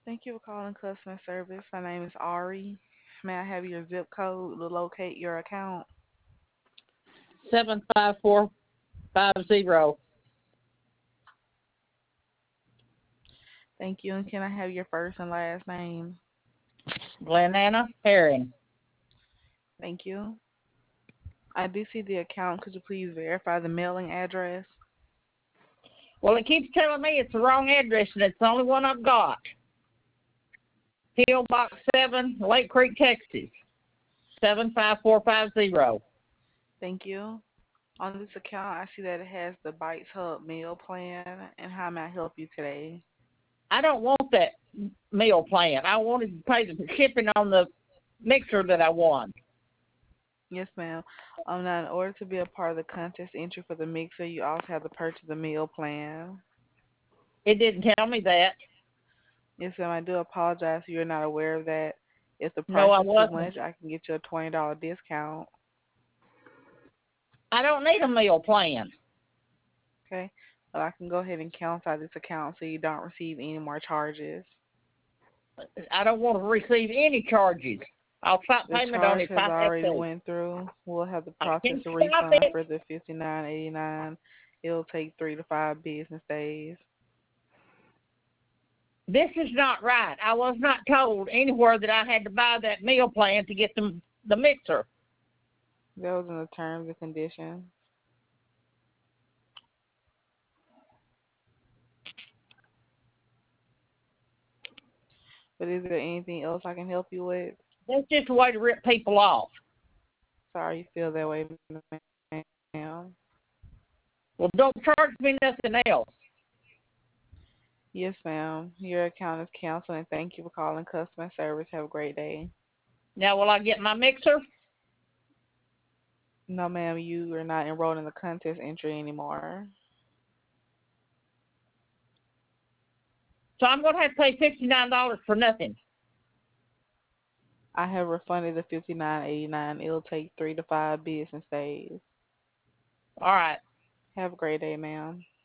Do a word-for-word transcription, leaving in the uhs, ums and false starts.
Thank you for calling customer service. My name is Ari. May I have your zip code to locate your account? seven five four five zero. Thank you. And can I have your first and last name? Glenanna Herring. Thank you. I do see the account. Could you please verify the mailing address? Well, it keeps telling me it's the wrong address, and it's the only one I've got. P O. Box seven, Lake Creek, Texas, seven five four five zero. Thank you. On this account, I see that it has the Bites Hub meal plan. And how may I help you today? I don't want that meal plan. I wanted to pay the shipping on the mixer that I won. Yes, ma'am. Um, now, in order to be a part of the contest entry for the mixer, you also have to purchase the meal plan. It didn't tell me that. Yes, ma'am. I do apologize if you're not aware of that. If the No, price I is too wasn't. much, I can get you a twenty dollar discount. I don't need a meal plan. Okay. Well, I can go ahead and cancel out this account so you don't receive any more charges. I don't want to receive any charges. I'll stop The payment on charge it if has I have already to. went through. We'll have to I process can a stop refund it. for the fifty nine eighty nine. It'll take three to five business days. This is not right. I was not told anywhere that I had to buy that meal plan to get the the mixer. Those are the terms and conditions. But is there anything else I can help you with? That's just a way to rip people off. Sorry you feel that way, ma'am. Well, don't charge me nothing else. Yes, ma'am. Your account is canceled, and thank you for calling customer service. Have a great day. Now, will I get my mixer? No, ma'am, you are not enrolled in the contest entry anymore. So I'm going to have to pay fifty-nine dollars for nothing. I have refunded the fifty nine eighty nine. It'll take three to five business days. All right. Have a great day, ma'am.